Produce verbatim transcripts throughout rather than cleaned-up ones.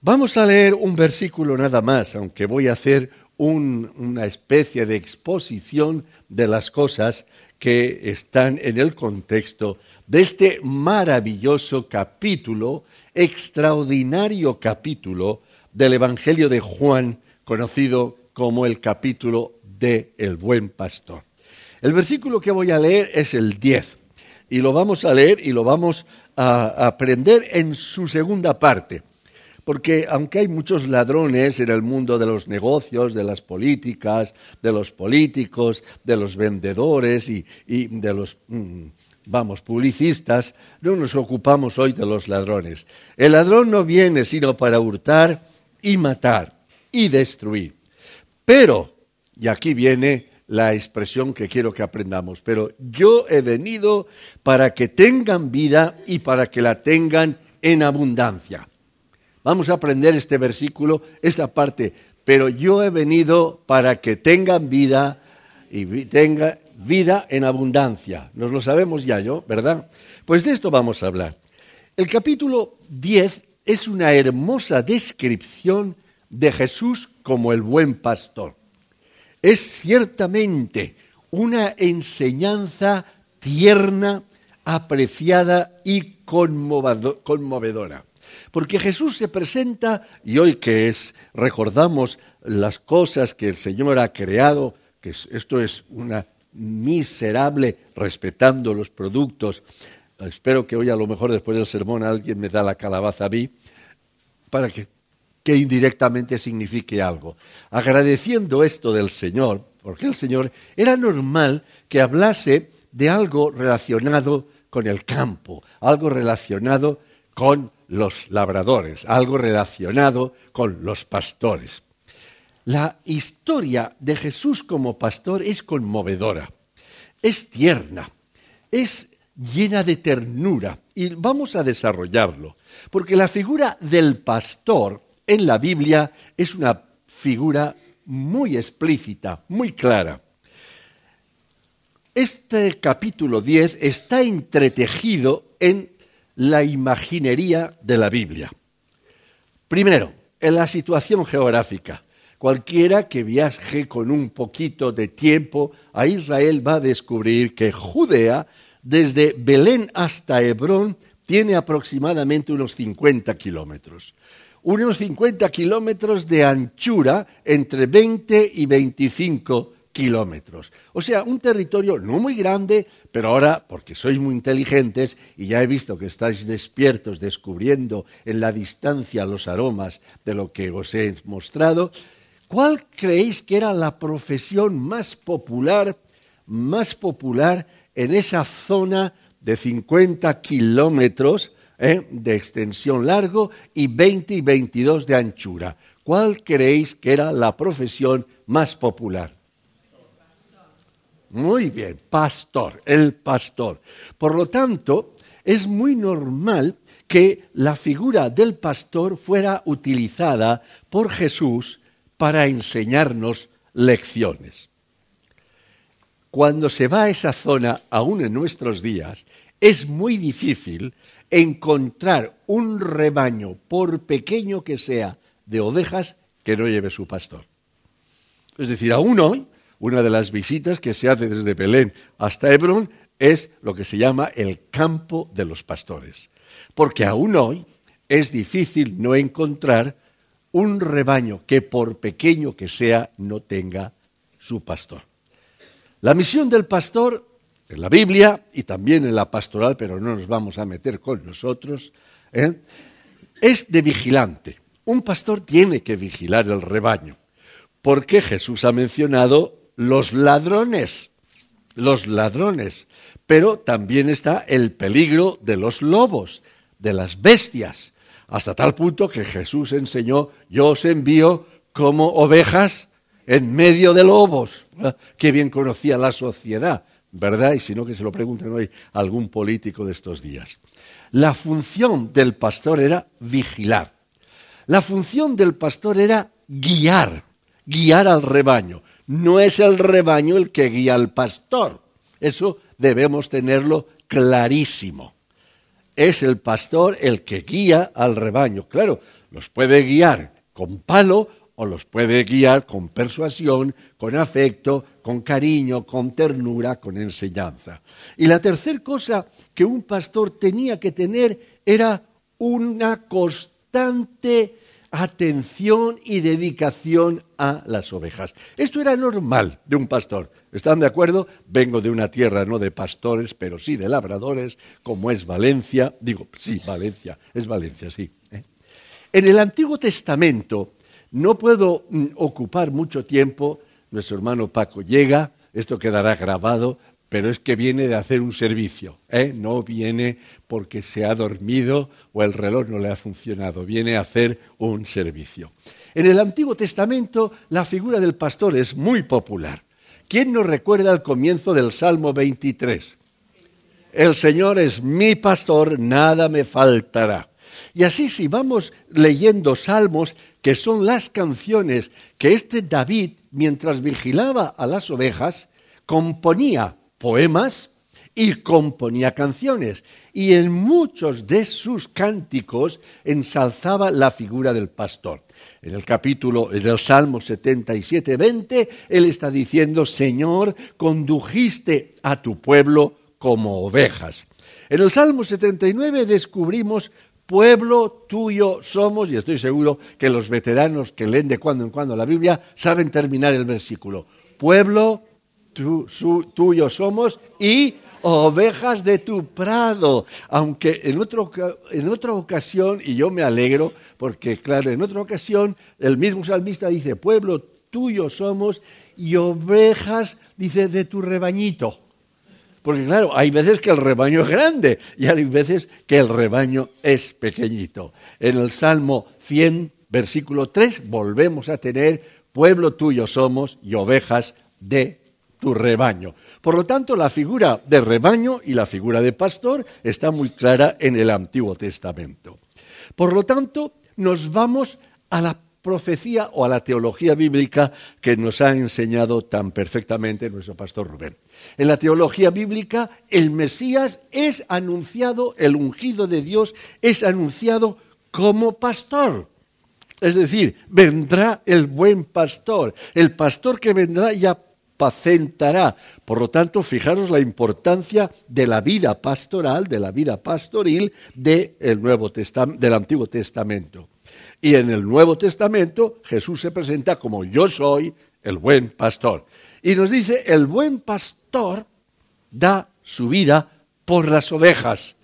Vamos a leer un versículo nada más, aunque voy a hacer un, una especie de exposición de las cosas que están en el contexto de este maravilloso capítulo, extraordinario capítulo del Evangelio de Juan, conocido como el capítulo de El Buen Pastor. El versículo que voy a leer es el diez, y lo vamos a leer y lo vamos a aprender en su segunda parte. Porque aunque hay muchos ladrones en el mundo de los negocios, de las políticas, de los políticos, de los vendedores y, y de los, vamos, publicistas, no nos ocupamos hoy de los ladrones. El ladrón no viene sino para hurtar y matar y destruir. Pero, y aquí viene la expresión que quiero que aprendamos, pero yo he venido para que tengan vida y para que la tengan en abundancia. Vamos a aprender este versículo, esta parte. Pero yo he venido para que tengan vida y tengan vida en abundancia. Nos lo sabemos ya, ¿yo? ¿Verdad? Pues de esto vamos a hablar. El capítulo diez es una hermosa descripción de Jesús como el buen pastor. Es ciertamente una enseñanza tierna, apreciada y conmovedora. Porque Jesús se presenta, y hoy que es, recordamos las cosas que el Señor ha creado, que esto es una miserable, respetando los productos. Espero que hoy a lo mejor después del sermón alguien me da la calabaza a mí, para que, que indirectamente signifique algo. Agradeciendo esto del Señor, porque el Señor era normal que hablase de algo relacionado con el campo, algo relacionado con los labradores, algo relacionado con los pastores. La historia de Jesús como pastor es conmovedora, es tierna, es llena de ternura y vamos a desarrollarlo, porque la figura del pastor en la Biblia es una figura muy explícita, muy clara. Este capítulo diez está entretejido en la imaginería de la Biblia. Primero, en la situación geográfica. Cualquiera que viaje con un poquito de tiempo a Israel va a descubrir que Judea, desde Belén hasta Hebrón, tiene aproximadamente unos cincuenta kilómetros. Unos cincuenta kilómetros de anchura entre veinte y veinticinco kilómetros. O sea, un territorio no muy grande, pero ahora, porque sois muy inteligentes y ya he visto que estáis despiertos descubriendo en la distancia los aromas de lo que os he mostrado, ¿cuál creéis que era la profesión más popular, más popular en esa zona de cincuenta kilómetros eh, de extensión largo y veinte y veintidós de anchura? ¿Cuál creéis que era la profesión más popular? Muy bien, pastor, el pastor. Por lo tanto, es muy normal que la figura del pastor fuera utilizada por Jesús para enseñarnos lecciones. Cuando se va a esa zona, aún en nuestros días, es muy difícil encontrar un rebaño, por pequeño que sea, de ovejas que no lleve su pastor. Es decir, aún hoy, una de las visitas que se hace desde Belén hasta Hebrón es lo que se llama el campo de los pastores. Porque aún hoy es difícil no encontrar un rebaño que por pequeño que sea no tenga su pastor. La misión del pastor en la Biblia y también en la pastoral, pero no nos vamos a meter con nosotros, ¿eh? es de vigilante. Un pastor tiene que vigilar el rebaño, porque Jesús ha mencionado los ladrones, los ladrones, pero también está el peligro de los lobos, de las bestias, hasta tal punto que Jesús enseñó, yo os envío como ovejas en medio de lobos. Qué bien conocía la sociedad, ¿verdad? Y si no, que se lo pregunten hoy a algún político de estos días. La función del pastor era vigilar. La función del pastor era guiar, guiar al rebaño. No es el rebaño el que guía al pastor. Eso debemos tenerlo clarísimo. Es el pastor el que guía al rebaño. Claro, Los puede guiar con palo o los puede guiar con persuasión, con afecto, con cariño, con ternura, con enseñanza. Y la tercera cosa que un pastor tenía que tener era una constante atención y dedicación a las ovejas. Esto era normal de un pastor. ¿Están de acuerdo? Vengo de una tierra no de pastores, pero sí de labradores, como es Valencia. Digo, sí, Valencia, es Valencia, sí. ¿eh? En el Antiguo Testamento, no puedo mm, ocupar mucho tiempo, nuestro hermano Paco llega, esto quedará grabado, pero es que viene de hacer un servicio, ¿eh? No viene porque se ha dormido o el reloj no le ha funcionado, viene a hacer un servicio. En el Antiguo Testamento la figura del pastor es muy popular. ¿Quién nos recuerda el comienzo del Salmo veintitrés? El Señor es mi pastor, nada me faltará. Y así si vamos leyendo salmos, que son las canciones que este David, mientras vigilaba a las ovejas, componía poemas y componía canciones. Y en muchos de sus cánticos ensalzaba la figura del pastor. En el capítulo del Salmo setenta y siete, veinte, él está diciendo, Señor, condujiste a tu pueblo como ovejas. En el Salmo setenta y nueve descubrimos pueblo tuyo somos, y estoy seguro que los veteranos que leen de cuando en cuando la Biblia saben terminar el versículo. Pueblo tu, su, tuyo somos y ovejas de tu prado. Aunque en, otro, en otra ocasión, y yo me alegro, porque claro, en otra ocasión el mismo salmista dice, pueblo tuyo somos y ovejas, dice, de tu rebañito. Porque claro, hay veces que el rebaño es grande y hay veces que el rebaño es pequeñito. En el Salmo cien, versículo tres, volvemos a tener pueblo tuyo somos y ovejas de tu rebaño. Por lo tanto, la figura de rebaño y la figura de pastor está muy clara en el Antiguo Testamento. Por lo tanto, nos vamos a la profecía o a la teología bíblica que nos ha enseñado tan perfectamente nuestro pastor Rubén. En la teología bíblica, el Mesías es anunciado, el ungido de Dios es anunciado como pastor. Es decir, vendrá el buen pastor, el pastor que vendrá y apacentará. Por lo tanto, fijaros la importancia de la vida pastoral, de la vida pastoril del Nuevo Testamento, del Antiguo Testamento. Y en el Nuevo Testamento Jesús se presenta como yo soy el buen pastor. Y nos dice, el buen pastor da su vida por las ovejas.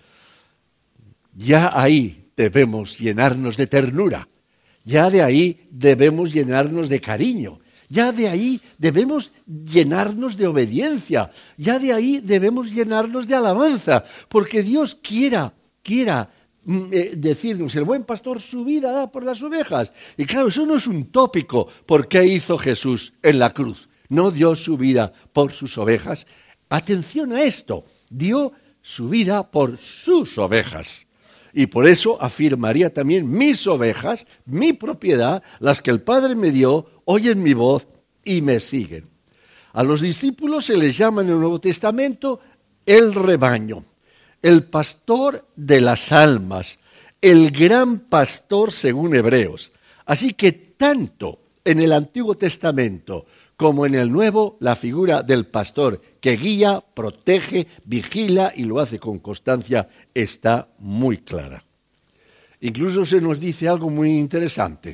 Ya ahí debemos llenarnos de ternura. Ya de ahí debemos llenarnos de cariño. Ya de ahí debemos llenarnos de obediencia. Ya de ahí debemos llenarnos de alabanza. Porque Dios quiera, quiera decirnos, el buen pastor su vida da por las ovejas. Y claro, eso no es un tópico. ¿Por qué hizo Jesús en la cruz? No dio su vida por sus ovejas. Atención a esto, dio su vida por sus ovejas. Y por eso afirmaría también, mis ovejas, mi propiedad, las que el Padre me dio, oyen mi voz y me siguen. A los discípulos se les llama en el Nuevo Testamento el rebaño. El pastor de las almas, el gran pastor según Hebreos. Así que tanto en el Antiguo Testamento como en el Nuevo, la figura del pastor que guía, protege, vigila y lo hace con constancia está muy clara. Incluso se nos dice algo muy interesante,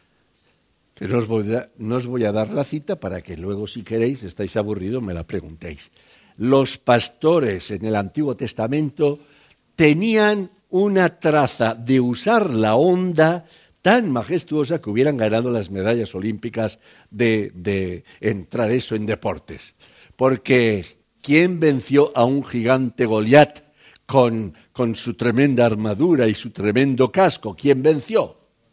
que no os voy a, no os voy a dar la cita para que luego, si queréis, estáis aburridos, me la preguntéis. Los pastores en el Antiguo Testamento tenían una traza de usar la onda tan majestuosa que hubieran ganado las medallas olímpicas de, de entrar eso en deportes. Porque ¿quién venció a un gigante Goliat con, con su tremenda armadura y su tremendo casco? ¿Quién venció?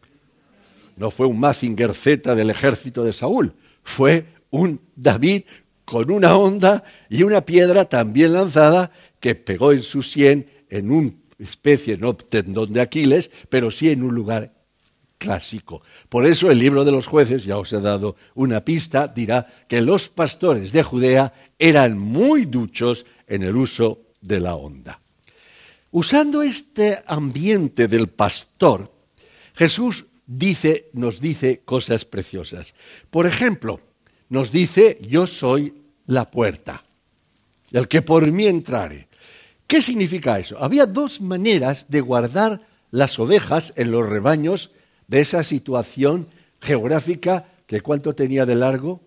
No fue un Mazinger Z del ejército de Saúl, fue un David con una honda y una piedra también lanzada que pegó en su sien en una especie, no tendón de Aquiles, pero sí en un lugar clásico. Por eso el libro de los jueces, ya os he dado una pista, dirá que los pastores de Judea eran muy duchos en el uso de la honda. Usando este ambiente del pastor, Jesús dice, nos dice cosas preciosas. Por ejemplo, nos dice, yo soy la puerta, el que por mí entrare. ¿Qué significa eso? Había dos maneras de guardar las ovejas en los rebaños de esa situación geográfica que ¿cuánto tenía de largo?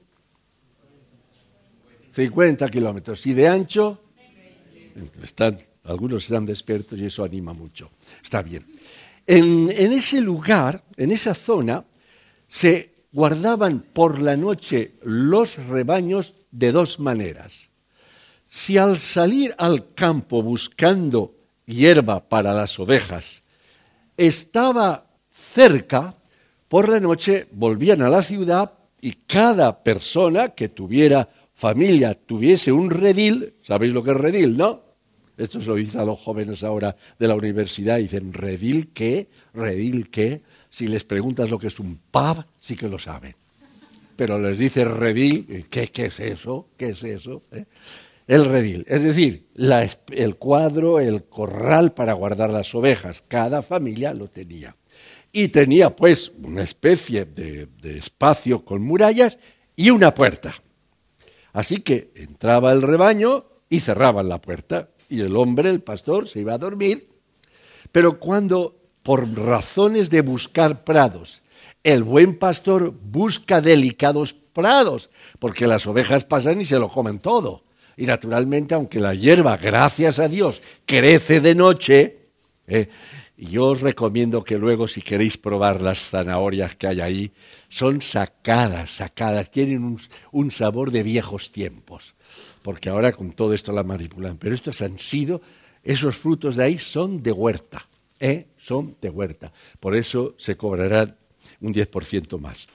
cincuenta kilómetros. ¿Y de ancho? Están, algunos están despiertos y eso anima mucho. Está bien. En, en ese lugar, en esa zona, se guardaban por la noche los rebaños de dos maneras. Si al salir al campo buscando hierba para las ovejas estaba cerca, por la noche volvían a la ciudad y cada persona que tuviera familia, tuviese un redil, ¿sabéis lo que es redil, no? Esto se lo dicen a los jóvenes ahora de la universidad y dicen, ¿redil qué? ¿Redil qué? Si les preguntas lo que es un pub, sí que lo saben. Pero les dice redil, ¿qué, qué es eso? ¿Qué es eso? ¿Eh? El redil, es decir, la, el cuadro, el corral para guardar las ovejas. Cada familia lo tenía. Y tenía pues una especie de, de espacio con murallas y una puerta. Así que entraba el rebaño y cerraban la puerta. Y el hombre, el pastor, se iba a dormir. Pero cuando, por razones de buscar prados, el buen pastor busca delicados prados, porque las ovejas pasan y se lo comen todo. Y naturalmente, aunque la hierba, gracias a Dios, crece de noche, eh, yo os recomiendo que luego, si queréis probar las zanahorias que hay ahí, son sacadas, sacadas, tienen un, un sabor de viejos tiempos, porque ahora con todo esto la manipulan. Pero estos han sido, esos frutos de ahí son de huerta, ¿eh? Son de huerta. Por eso se cobrarán un diez por ciento más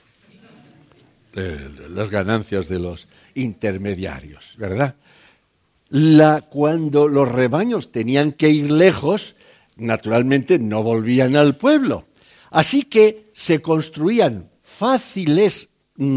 eh, las ganancias de los intermediarios, ¿verdad? La, cuando los rebaños tenían que ir lejos, naturalmente no volvían al pueblo. Así que se construían fáciles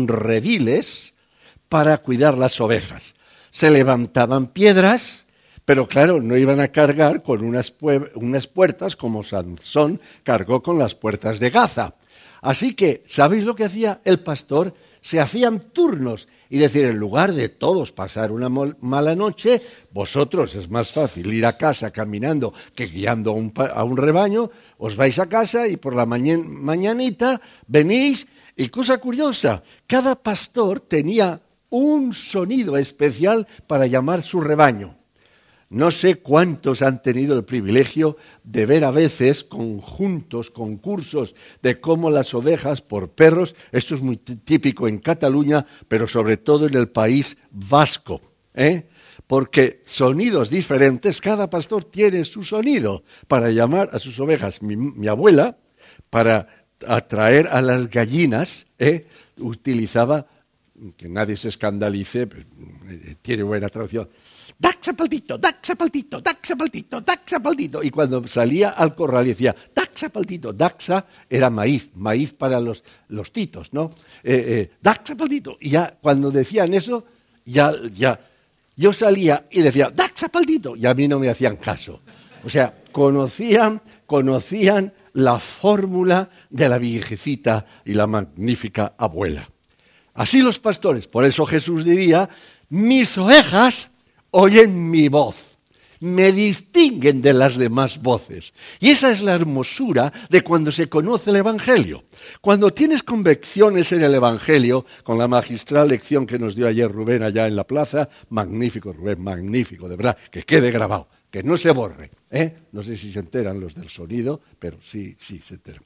rediles para cuidar las ovejas. Se levantaban piedras, pero claro, no iban a cargar con unas, pue- unas puertas como Sansón cargó con las puertas de Gaza. Así que, ¿sabéis lo que hacía el pastor? Se hacían turnos y decir, en lugar de todos pasar una mol- mala noche, vosotros es más fácil ir a casa caminando que guiando a un, pa- a un rebaño, os vais a casa y por la mañan- mañanita venís y cosa curiosa, cada pastor tenía un sonido especial para llamar su rebaño. No sé cuántos han tenido el privilegio de ver a veces conjuntos, concursos de cómo las ovejas por perros, esto es muy típico en Cataluña, pero sobre todo en el País Vasco, ¿eh? Porque sonidos diferentes, cada pastor tiene su sonido para llamar a sus ovejas. Mi, mi abuela, para atraer a las gallinas, ¿eh? utilizaba, que nadie se escandalice, tiene buena traducción, ¡dac sapaltito, dac sapaltito, dac sapaltito, dac sapaltito! Y cuando salía al corral y decía, ¡dac sapaltito! Daxa era maíz, maíz para los, los titos, ¿no? Eh, eh, ¡dac sapaltito! Y ya cuando decían eso, ya, ya, yo salía y decía, ¡dac sapaltito! Y a mí no me hacían caso. O sea, conocían, conocían la fórmula de la viejecita y la magnífica abuela. Así los pastores, por eso Jesús diría, mis ovejas oyen mi voz, me distinguen de las demás voces. Y esa es la hermosura de cuando se conoce el Evangelio. Cuando tienes convicciones en el Evangelio, con la magistral lección que nos dio ayer Rubén allá en la plaza, magnífico Rubén, magnífico, de verdad, que quede grabado, que no se borre. ¿eh? No sé si se enteran los del sonido, pero sí, sí se enteran.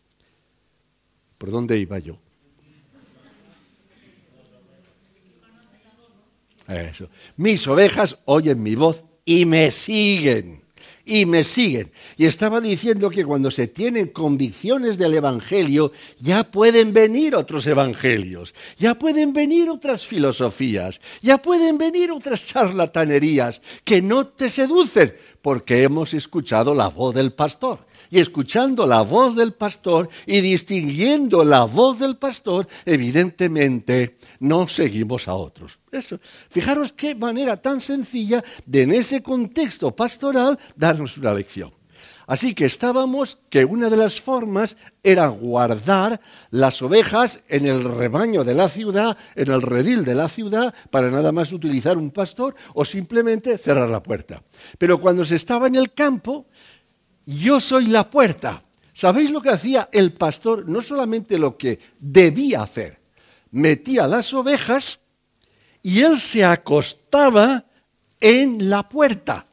¿Por dónde iba yo? Eso. Mis ovejas oyen mi voz y me siguen, y me siguen. Y estaba diciendo que cuando se tienen convicciones del Evangelio, ya pueden venir otros evangelios, ya pueden venir otras filosofías, ya pueden venir otras charlatanerías que no te seducen, porque hemos escuchado la voz del pastor. Y escuchando la voz del pastor y distinguiendo la voz del pastor, evidentemente no seguimos a otros. Eso. Fijaros qué manera tan sencilla de en ese contexto pastoral darnos una lección. Así que estábamos que una de las formas era guardar las ovejas en el rebaño de la ciudad, en el redil de la ciudad, para nada más utilizar un pastor o simplemente cerrar la puerta. Pero cuando se estaba en el campo, yo soy la puerta. ¿Sabéis lo que hacía el pastor? No solamente lo que debía hacer. Metía las ovejas y él se acostaba en la puerta.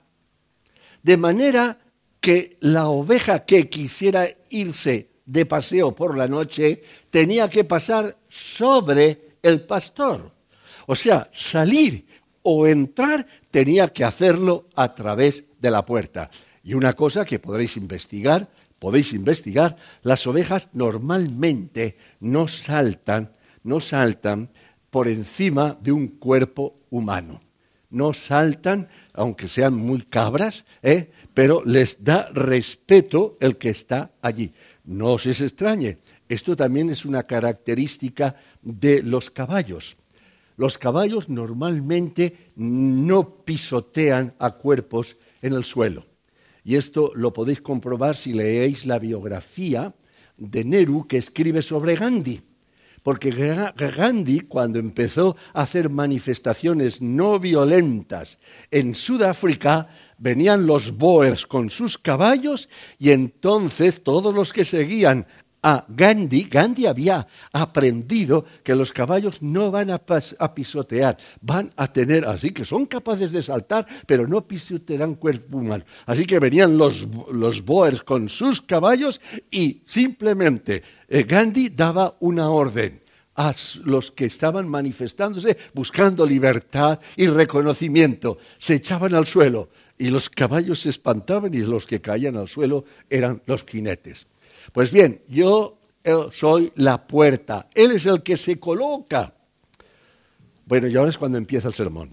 De manera que la oveja que quisiera irse de paseo por la noche tenía que pasar sobre el pastor. O sea, salir o entrar tenía que hacerlo a través de la puerta. Y una cosa que podréis investigar, podéis investigar, las ovejas normalmente no saltan, no saltan por encima de un cuerpo humano. No saltan, aunque sean muy cabras, ¿eh? Pero les da respeto el que está allí. No os es extrañe, esto también es una característica de los caballos. Los caballos normalmente no pisotean a cuerpos en el suelo. Y esto lo podéis comprobar si leéis la biografía de Nehru que escribe sobre Gandhi. Porque Gandhi, cuando empezó a hacer manifestaciones no violentas en Sudáfrica, venían los Boers con sus caballos y entonces todos los que seguían a Gandhi, Gandhi había aprendido que los caballos no van a, pas, a pisotear, van a tener, así que son capaces de saltar, pero no pisotearán cuerpo humano. Así que venían los, los Boers con sus caballos y simplemente eh, Gandhi daba una orden a los que estaban manifestándose, buscando libertad y reconocimiento. Se echaban al suelo y los caballos se espantaban y los que caían al suelo eran los jinetes. Pues bien, yo soy la puerta, Él es el que se coloca. Bueno, y ahora es cuando empieza el sermón.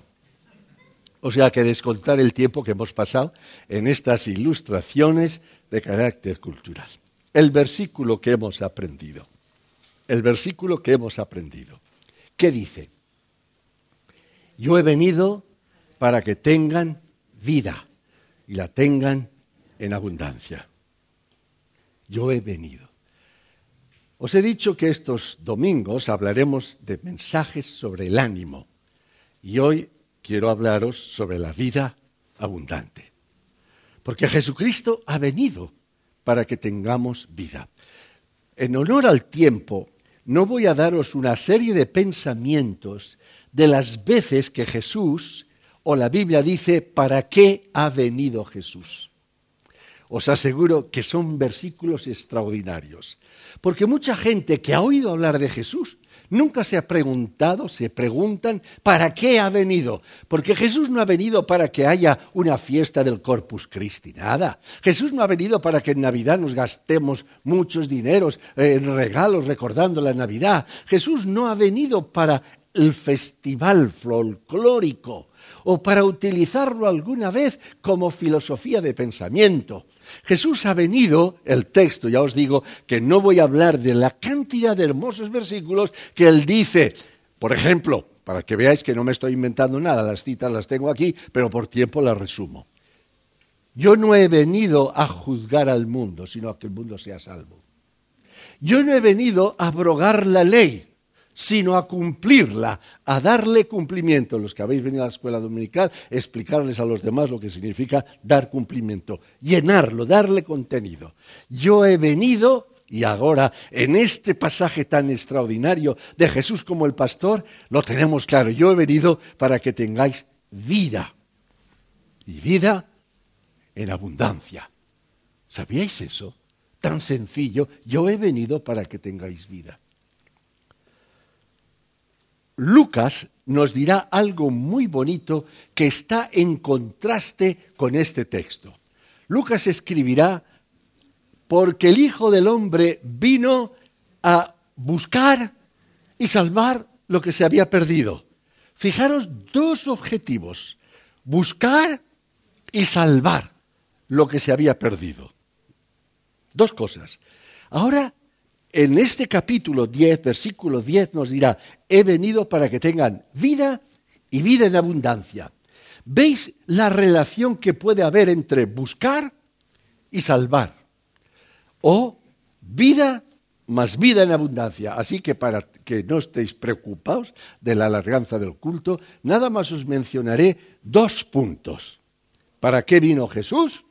O sea que descontar el tiempo que hemos pasado en estas ilustraciones de carácter cultural. El versículo que hemos aprendido, el versículo que hemos aprendido, ¿qué dice? Yo he venido para que tengan vida y la tengan en abundancia. Yo he venido. Os he dicho que estos domingos hablaremos de mensajes sobre el ánimo y hoy quiero hablaros sobre la vida abundante. Porque Jesucristo ha venido para que tengamos vida. En honor al tiempo, no voy a daros una serie de pensamientos de las veces que Jesús, o la Biblia dice, ¿para qué ha venido Jesús? Os aseguro que son versículos extraordinarios, porque mucha gente que ha oído hablar de Jesús nunca se ha preguntado, se preguntan, ¿para qué ha venido? Porque Jesús no ha venido para que haya una fiesta del Corpus Christi, nada. Jesús no ha venido para que en Navidad nos gastemos muchos dineros en regalos recordando la Navidad. Jesús no ha venido para el festival folclórico o para utilizarlo alguna vez como filosofía de pensamiento. Jesús ha venido, el texto, ya os digo, que no voy a hablar de la cantidad de hermosos versículos que él dice. Por ejemplo, para que veáis que no me estoy inventando nada, las citas las tengo aquí, pero por tiempo las resumo. Yo no he venido a juzgar al mundo, sino a que el mundo sea salvo. Yo no he venido a abrogar la ley, sino a cumplirla, a darle cumplimiento. Los que habéis venido a la escuela dominical, explicarles a los demás lo que significa dar cumplimiento, llenarlo, darle contenido. Yo he venido, y ahora en este pasaje tan extraordinario de Jesús como el pastor, lo tenemos claro, yo he venido para que tengáis vida, y vida en abundancia. ¿Sabíais eso? Tan sencillo, yo he venido para que tengáis vida. Lucas nos dirá algo muy bonito que está en contraste con este texto. Lucas escribirá, porque el Hijo del Hombre vino a buscar y salvar lo que se había perdido. Fijaros, dos objetivos, buscar y salvar lo que se había perdido. Dos cosas. Ahora, en este capítulo diez, versículo diez, nos dirá, he venido para que tengan vida y vida en abundancia. ¿Veis la relación que puede haber entre buscar y salvar. O vida más vida en abundancia. Así que para que no estéis preocupados de la alarganza del culto, nada más os mencionaré dos puntos. ¿Para qué vino Jesús?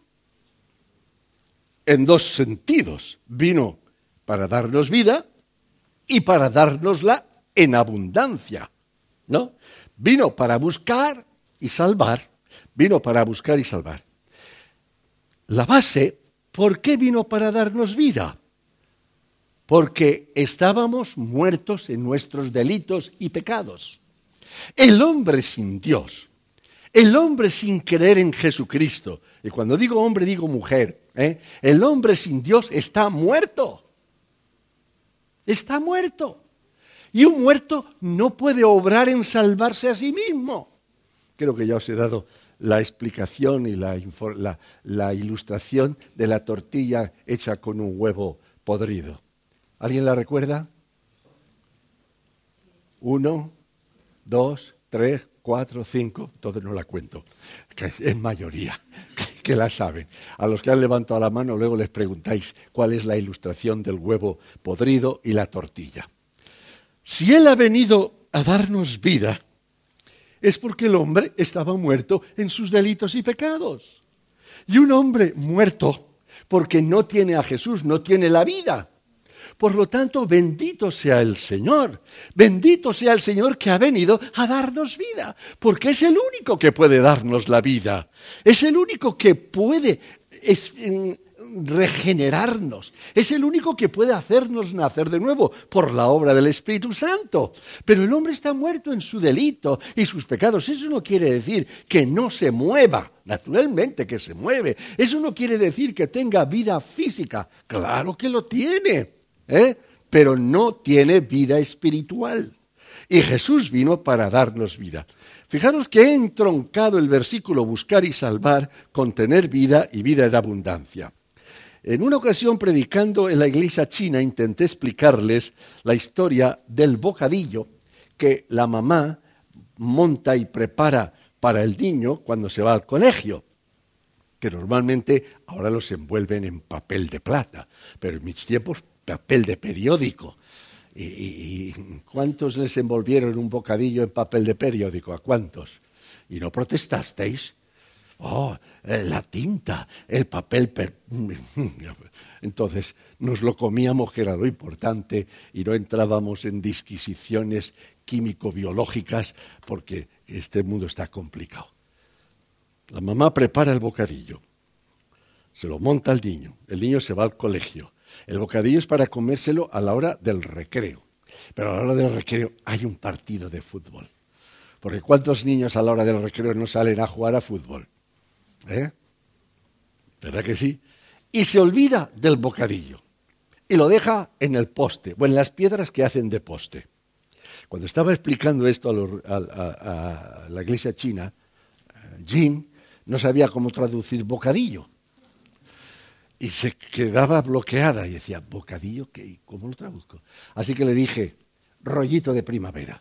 En dos sentidos. Vino para darnos vida y para dárnosla en abundancia, ¿no? Vino para buscar y salvar. Vino para buscar y salvar. La base, ¿por qué vino para darnos vida? Porque estábamos muertos en nuestros delitos y pecados. El hombre sin Dios, el hombre sin creer en Jesucristo, y cuando digo hombre digo mujer, ¿eh? El hombre sin Dios está muerto. Está muerto. Y un muerto no puede obrar en salvarse a sí mismo. Creo que ya os he dado la explicación y la, la, la ilustración de la tortilla hecha con un huevo podrido. ¿Alguien la recuerda? Uno, dos, tres, cuatro, cinco, entonces no la cuento, que es mayoría, que la saben. A los que han levantado la mano luego les preguntáis cuál es la ilustración del huevo podrido y la tortilla. Si Él ha venido a darnos vida, es porque el hombre estaba muerto en sus delitos y pecados. Y un hombre muerto, porque no tiene a Jesús, no tiene la vida. Por lo tanto, bendito sea el Señor, bendito sea el Señor que ha venido a darnos vida, porque es el único que puede darnos la vida, es el único que puede es, regenerarnos, es el único que puede hacernos nacer de nuevo por la obra del Espíritu Santo. Pero el hombre está muerto en su delito y sus pecados. Eso no quiere decir que no se mueva, naturalmente que se mueve. Eso no quiere decir que tenga vida física, claro que lo tiene. ¿Eh? Pero no tiene vida espiritual. Y Jesús vino para darnos vida. Fijaros que he entroncado el versículo buscar y salvar con tener vida y vida en abundancia. En una ocasión, predicando en la iglesia china, intenté explicarles la historia del bocadillo que la mamá monta y prepara para el niño cuando se va al colegio, que normalmente ahora los envuelven en papel de plata, pero en mis tiempos papel de periódico. ¿Y, y, y cuántos les envolvieron un bocadillo en papel de periódico? ¿A cuántos? ¿Y no protestasteis? Oh, la tinta, el papel... Per... Entonces nos lo comíamos, que era lo importante, y no entrábamos en disquisiciones químico-biológicas porque este mundo está complicado. La mamá prepara el bocadillo, se lo monta al niño, el niño se va al colegio. El bocadillo es para comérselo a la hora del recreo, pero a la hora del recreo hay un partido de fútbol. Porque ¿cuántos niños a la hora del recreo no salen a jugar a fútbol? ¿Eh? ¿Verdad que sí? Y se olvida del bocadillo y lo deja en el poste o en las piedras que hacen de poste. Cuando estaba explicando esto a, los, a, a, a la iglesia china, Jim no sabía cómo traducir bocadillo. Y se quedaba bloqueada y decía, ¿bocadillo qué? ¿Cómo lo traduzco? Así que le dije, rollito de primavera.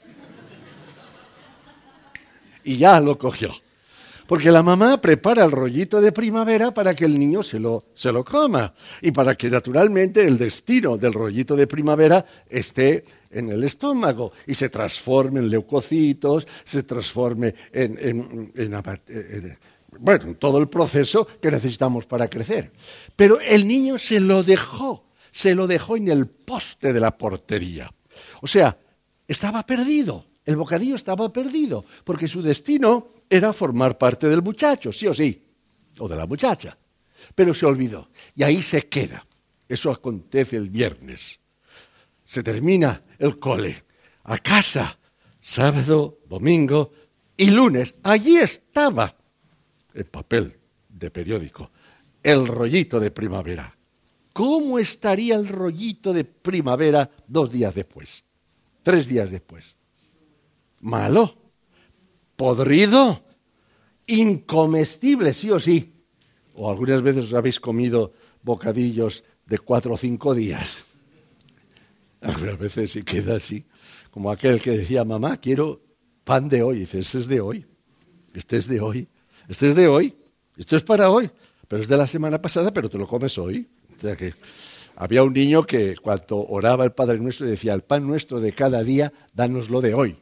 Y ya lo cogió. Porque la mamá prepara el rollito de primavera para que el niño se lo, se lo coma. Y para que naturalmente el destino del rollito de primavera esté en el estómago y se transforme en leucocitos, se transforme en... en, en, en, en Bueno, todo el proceso que necesitamos para crecer. Pero el niño se lo dejó, se lo dejó en el poste de la portería. O sea, estaba perdido, el bocadillo estaba perdido, porque su destino era formar parte del muchacho, sí o sí, o de la muchacha. Pero se olvidó, y ahí se queda. Eso acontece el viernes. Se termina el cole, a casa, sábado, domingo y lunes. Allí estaba el papel de periódico, el rollito de primavera. ¿Cómo estaría el rollito de primavera dos días después? Tres días después. Malo, podrido, incomestible, sí o sí. O algunas veces os habéis comido bocadillos de cuatro o cinco días. Algunas veces se queda así, como aquel que decía, mamá, quiero pan de hoy. Y dice, este es de hoy, este es de hoy. Este es de hoy, esto es para hoy. pero es de la semana pasada, pero te lo comes hoy. O sea que había un niño que cuando oraba el Padre Nuestro decía, el pan nuestro de cada día, dánoslo de hoy.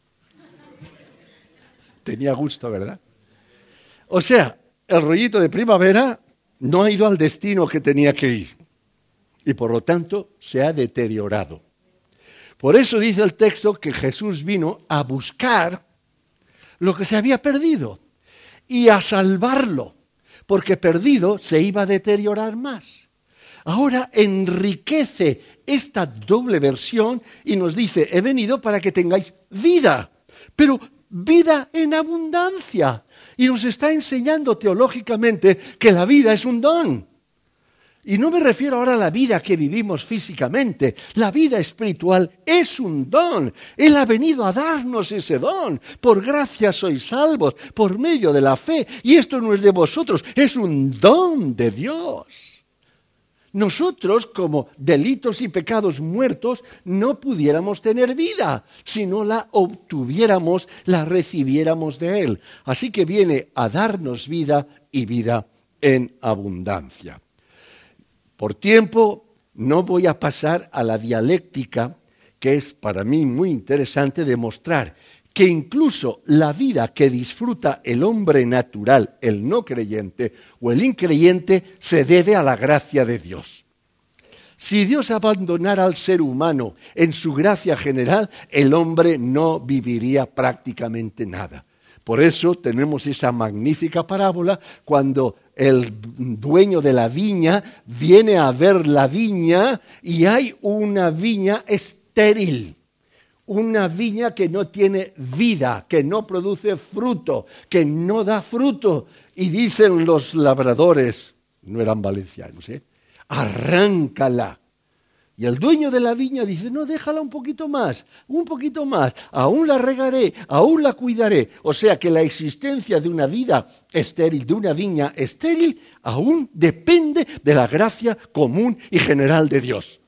Tenía gusto, ¿verdad? O sea, el rollito de primavera no ha ido al destino que tenía que ir y por lo tanto se ha deteriorado. Por eso dice el texto que Jesús vino a buscar lo que se había perdido y a salvarlo, porque perdido se iba a deteriorar más. Ahora enriquece esta doble versión y nos dice, he venido para que tengáis vida, pero vida en abundancia. Y nos está enseñando teológicamente que la vida es un don. Y no me refiero ahora a la vida que vivimos físicamente. La vida espiritual es un don. Él ha venido a darnos ese don. Por gracia sois salvos, por medio de la fe. Y esto no es de vosotros, es un don de Dios. Nosotros, como delitos y pecados muertos, no pudiéramos tener vida si no la obtuviéramos, la recibiéramos de Él. Así que viene a darnos vida y vida en abundancia. Por tiempo no voy a pasar a la dialéctica, que es para mí muy interesante demostrar que incluso la vida que disfruta el hombre natural, el no creyente o el increyente, se debe a la gracia de Dios. Si Dios abandonara al ser humano en su gracia general, el hombre no viviría prácticamente nada. Por eso tenemos esa magnífica parábola cuando el dueño de la viña viene a ver la viña y hay una viña estéril. Una viña que no tiene vida, que no produce fruto, que no da fruto. Y dicen los labradores, no eran valencianos, ¿eh? Arráncala. Y el dueño de la viña dice, no, déjala un poquito más, un poquito más, aún la regaré, aún la cuidaré. O sea que la existencia de una vida estéril, de una viña estéril, aún depende de la gracia común y general de Dios.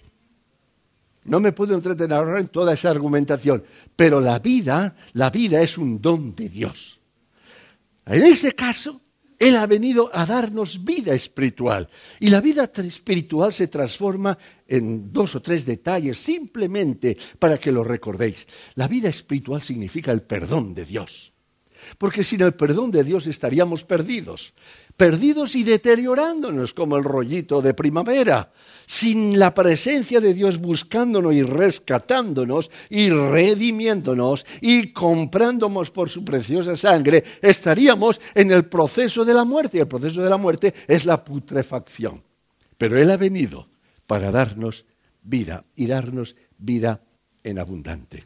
No me puedo entretener ahora en toda esa argumentación, pero la vida, la vida es un don de Dios. En ese caso, Él ha venido a darnos vida espiritual. Y la vida espiritual se transforma en dos o tres detalles, simplemente para que lo recordéis. La vida espiritual significa el perdón de Dios. Porque sin el perdón de Dios estaríamos perdidos. Perdidos y deteriorándonos como el rollito de primavera. Sin la presencia de Dios buscándonos y rescatándonos y redimiéndonos y comprándonos por su preciosa sangre, estaríamos en el proceso de la muerte. Y el proceso de la muerte es la putrefacción. Pero Él ha venido para darnos vida y darnos vida en abundante.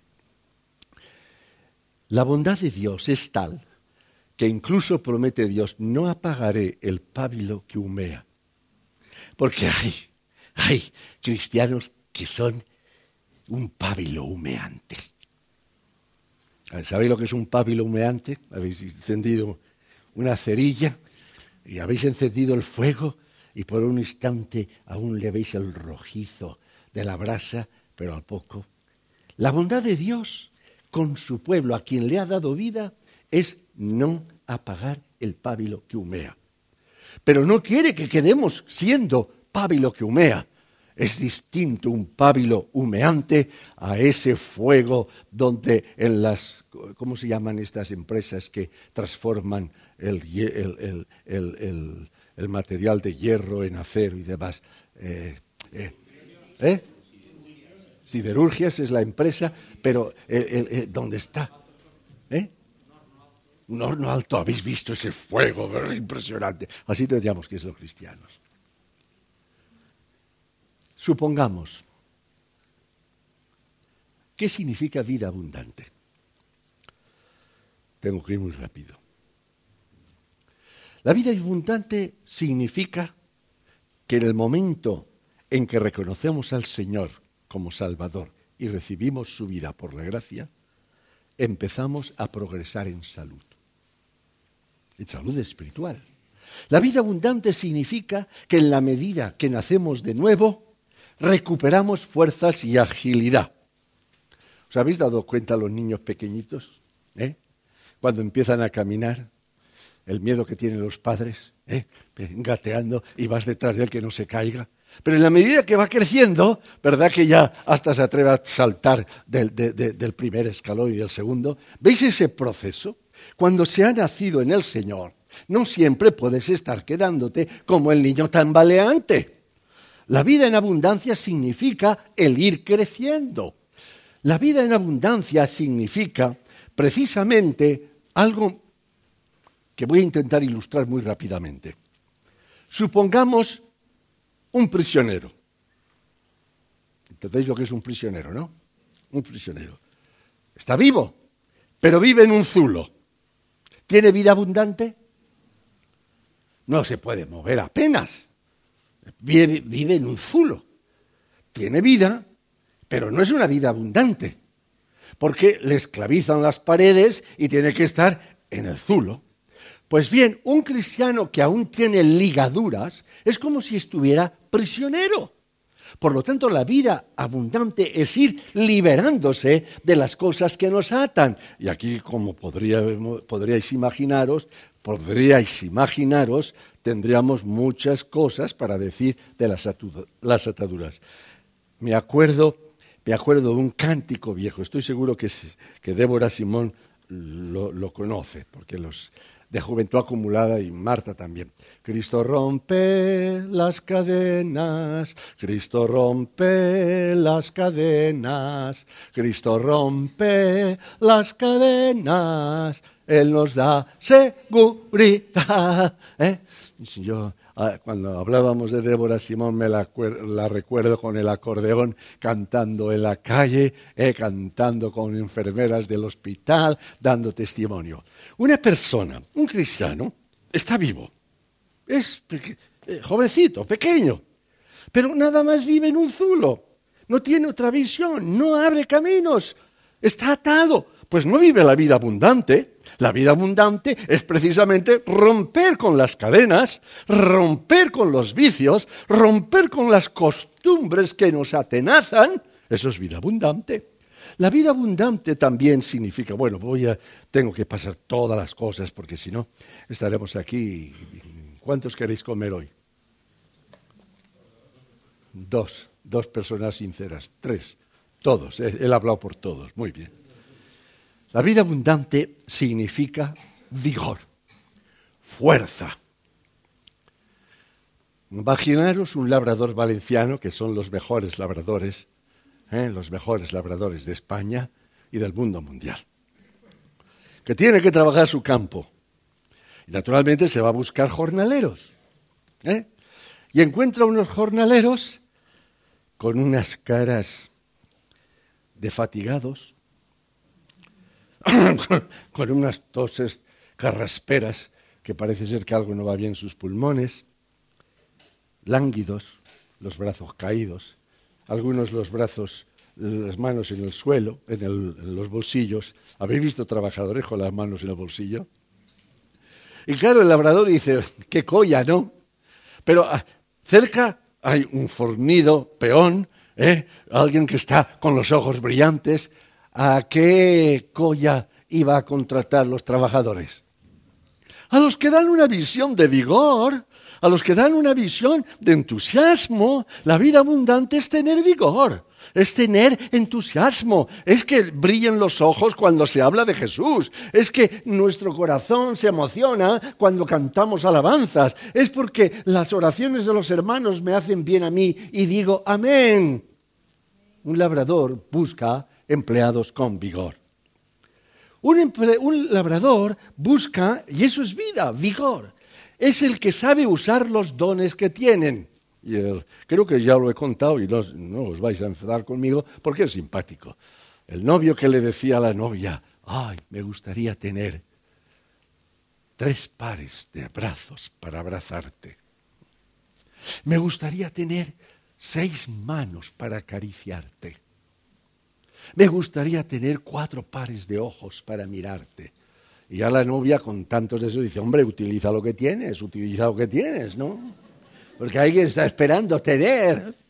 La bondad de Dios es tal que incluso promete Dios, no apagaré el pábilo que humea. Porque hay, hay cristianos que son un pábilo humeante. ¿Sabéis lo que es un pábilo humeante? Habéis encendido una cerilla y habéis encendido el fuego y por un instante aún le veis el rojizo de la brasa, pero al poco. La bondad de Dios con su pueblo, a quien le ha dado vida, es no apagar el pábilo que humea. Pero no quiere que quedemos siendo pábilo que humea. Es distinto un pábilo humeante a ese fuego donde en las, ¿cómo se llaman estas empresas que transforman el, el, el, el, el, el material de hierro en acero y demás? Eh, eh, ¿eh? Siderurgias es la empresa, pero eh, eh, eh, ¿dónde está? ¿Eh? Un horno alto, ¿habéis visto ese fuego? Impresionante. Así tendríamos que ser los cristianos. Supongamos, ¿qué significa vida abundante? Tengo que ir muy rápido. La vida abundante significa que en el momento en que reconocemos al Señor como Salvador y recibimos su vida por la gracia, empezamos a progresar en salud, en salud espiritual. La vida abundante significa que en la medida que nacemos de nuevo, recuperamos fuerzas y agilidad. ¿Os habéis dado cuenta los niños pequeñitos? ¿Eh? Cuando empiezan a caminar, el miedo que tienen los padres, ¿eh? gateando y vas detrás de él que no se caiga. Pero en la medida que va creciendo, ¿verdad que ya hasta se atreve a saltar del, de, de, del primer escalón y del segundo? ¿Veis ese proceso? Cuando se ha nacido en el Señor, no siempre puedes estar quedándote como el niño tambaleante. La vida en abundancia significa el ir creciendo. La vida en abundancia significa precisamente algo que voy a intentar ilustrar muy rápidamente. Supongamos un prisionero. ¿Entendéis lo que es un prisionero, no? Un prisionero. Está vivo, pero vive en un zulo. ¿Tiene vida abundante? No se puede mover apenas. Vive, vive en un zulo. Tiene vida, pero no es una vida abundante, porque le esclavizan las paredes y tiene que estar en el zulo. Pues bien, un cristiano que aún tiene ligaduras es como si estuviera prisionero. Por lo tanto, la vida abundante es ir liberándose de las cosas que nos atan. Y aquí, como podría, podríais imaginaros, podríais imaginaros, tendríamos muchas cosas para decir de las, atu- las ataduras. Me acuerdo, me acuerdo de un cántico viejo, estoy seguro que, que Débora Simón lo, lo conoce, porque los de Juventud Acumulada y Marta también. Cristo rompe las cadenas, Cristo rompe las cadenas, Cristo rompe las cadenas, Él nos da seguridad. ¿Eh? Yo, cuando hablábamos de Débora Simón, me la, la recuerdo con el acordeón, cantando en la calle, eh, cantando con enfermeras del hospital, dando testimonio. Una persona, un cristiano, está vivo, es peque- eh, jovencito, pequeño, pero nada más vive en un zulo, no tiene otra visión, no abre caminos, está atado, pues no vive la vida abundante. La vida abundante es precisamente romper con las cadenas, romper con los vicios, romper con las costumbres que nos atenazan. Eso es vida abundante. La vida abundante también significa, bueno, voy a, tengo que pasar todas las cosas porque si no estaremos aquí. ¿Cuántos queréis comer hoy? Dos, dos personas sinceras, tres, todos. Él ha hablado por todos, muy bien. La vida abundante significa vigor, fuerza. Imaginaros un labrador valenciano, que son los mejores labradores, ¿eh? los mejores labradores de España y del mundo mundial, que tiene que trabajar su campo. Y naturalmente se va a buscar jornaleros. ¿eh? Y encuentra unos jornaleros con unas caras de fatigados, con unas toses carrasperas que parece ser que algo no va bien en sus pulmones, lánguidos, los brazos caídos, algunos los brazos, las manos en el suelo, en, el, en los bolsillos. ¿Habéis visto trabajadores con las manos en el bolsillo? Y claro, el labrador dice, qué colla, ¿no? Pero ah, cerca hay un fornido peón, ¿eh? alguien que está con los ojos brillantes. ¿A qué colla iba a contratar los trabajadores? A los que dan una visión de vigor, a los que dan una visión de entusiasmo. La vida abundante es tener vigor, es tener entusiasmo, es que brillen los ojos cuando se habla de Jesús, es que nuestro corazón se emociona cuando cantamos alabanzas, es porque las oraciones de los hermanos me hacen bien a mí y digo amén. Un labrador busca empleados con vigor. Un, emple- un labrador busca, y eso es vida, vigor. Es el que sabe usar los dones que tienen. Y el, creo que ya lo he contado y no, no os vais a enfadar conmigo porque es simpático. El novio que le decía a la novia, ay, me gustaría tener tres pares de brazos para abrazarte. Me gustaría tener seis manos para acariciarte. Me gustaría tener cuatro pares de ojos para mirarte. Y ya la novia con tantos de eso dice, hombre, utiliza lo que tienes, utiliza lo que tienes, ¿no? Porque alguien está esperando tener.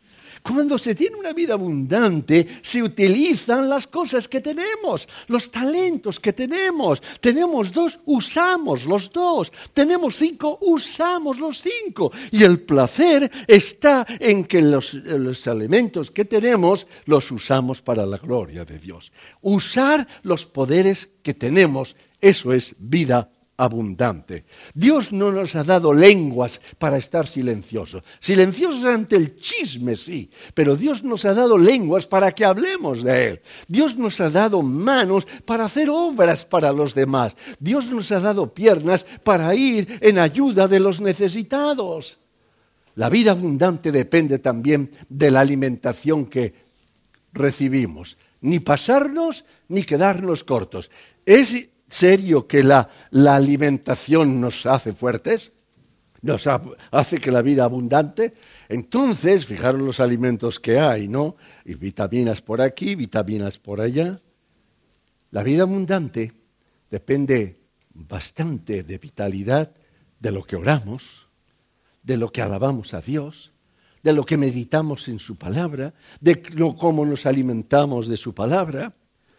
Cuando se tiene una vida abundante, se utilizan las cosas que tenemos, los talentos que tenemos. Tenemos dos, usamos los dos. Tenemos cinco, usamos los cinco. Y el placer está en que los, los elementos que tenemos los usamos para la gloria de Dios. Usar los poderes que tenemos, eso es vida abundante. Dios no nos ha dado lenguas para estar silenciosos. Silenciosos ante el chisme, sí, pero Dios nos ha dado lenguas para que hablemos de Él. Dios nos ha dado manos para hacer obras para los demás. Dios nos ha dado piernas para ir en ayuda de los necesitados. La vida abundante depende también de la alimentación que recibimos. Ni pasarnos ni quedarnos cortos. Es serio que la, la alimentación nos hace fuertes, nos ha, hace que la vida abundante. Entonces, fijaros los alimentos que hay, ¿no? Y vitaminas por aquí, vitaminas por allá. La vida abundante depende bastante de vitalidad, de lo que oramos, de lo que alabamos a Dios, de lo que meditamos en su palabra, de lo, cómo nos alimentamos de su palabra.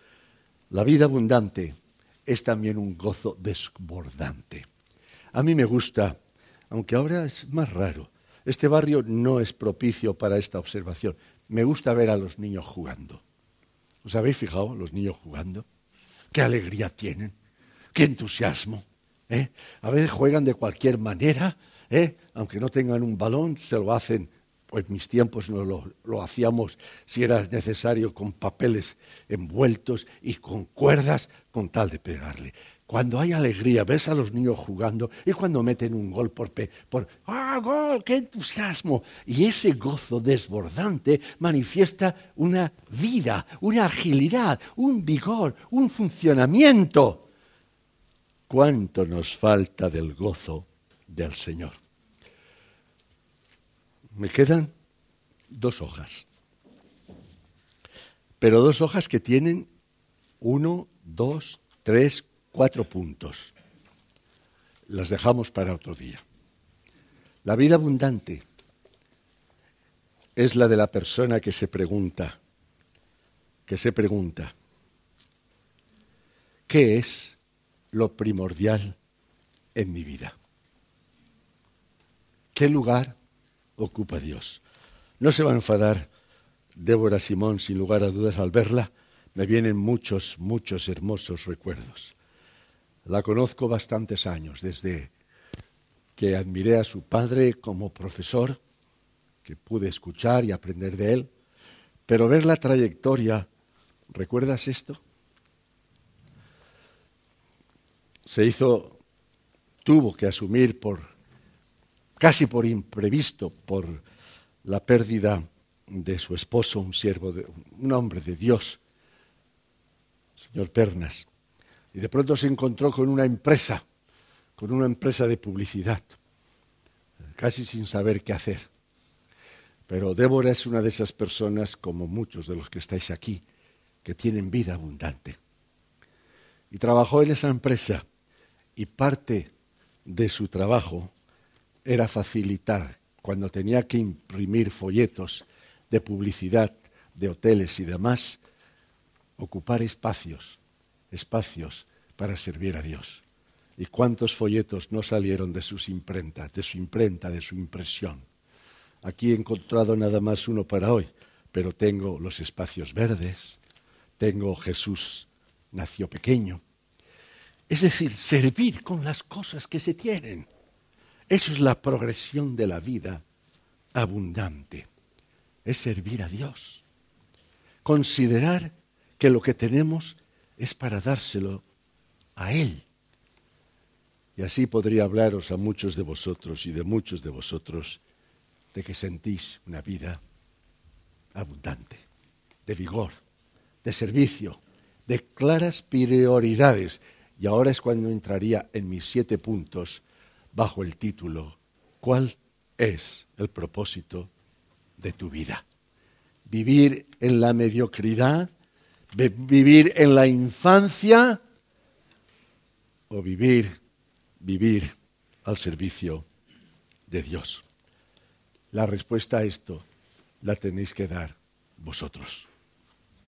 La vida abundante es también un gozo desbordante. A mí me gusta, aunque ahora es más raro, este barrio no es propicio para esta observación. Me gusta ver a los niños jugando. ¿Os habéis fijado, los niños jugando? ¡Qué alegría tienen! ¡Qué entusiasmo! ¿Eh? A veces juegan de cualquier manera, ¿eh? Aunque no tengan un balón, se lo hacen. Pues en mis tiempos no lo, lo hacíamos, si era necesario, con papeles envueltos y con cuerdas, con tal de pegarle. Cuando hay alegría, ves a los niños jugando y cuando meten un gol por... Pe, por ¡ah, gol! ¡Qué entusiasmo! Y ese gozo desbordante manifiesta una vida, una agilidad, un vigor, un funcionamiento. ¿Cuánto nos falta del gozo del Señor? Me quedan dos hojas, pero dos hojas que tienen uno, dos, tres, cuatro puntos. Las dejamos para otro día. La vida abundante es la de la persona que se pregunta, que se pregunta, ¿qué es lo primordial en mi vida? ¿Qué lugar ocupa Dios? No se va a enfadar Débora Simón, sin lugar a dudas, al verla. Me vienen muchos, muchos hermosos recuerdos. La conozco bastantes años, desde que admiré a su padre como profesor, que pude escuchar y aprender de él, pero ver la trayectoria, ¿recuerdas esto? Se hizo, tuvo que asumir por casi por imprevisto, por la pérdida de su esposo, un siervo, de, un hombre de Dios, señor Pernas, y de pronto se encontró con una empresa, con una empresa de publicidad, casi sin saber qué hacer. Pero Débora es una de esas personas, como muchos de los que estáis aquí, que tienen vida abundante. Y trabajó en esa empresa, y parte de su trabajo era facilitar, cuando tenía que imprimir folletos de publicidad de hoteles y demás, ocupar espacios, espacios para servir a Dios. ¿Y cuántos folletos no salieron de sus imprentas, de su imprenta, de su impresión? Aquí he encontrado nada más uno para hoy, pero tengo los espacios verdes, tengo Jesús nació pequeño. Es decir, servir con las cosas que se tienen. Eso es la progresión de la vida abundante. Es servir a Dios. Considerar que lo que tenemos es para dárselo a Él. Y así podría hablaros a muchos de vosotros y de muchos de vosotros de que sentís una vida abundante, de vigor, de servicio, de claras prioridades. Y ahora es cuando entraría en mis siete puntos bajo el título, ¿cuál es el propósito de tu vida? ¿Vivir en la mediocridad? ¿Vivir en la infancia? ¿O vivir, vivir al servicio de Dios? La respuesta a esto la tenéis que dar vosotros.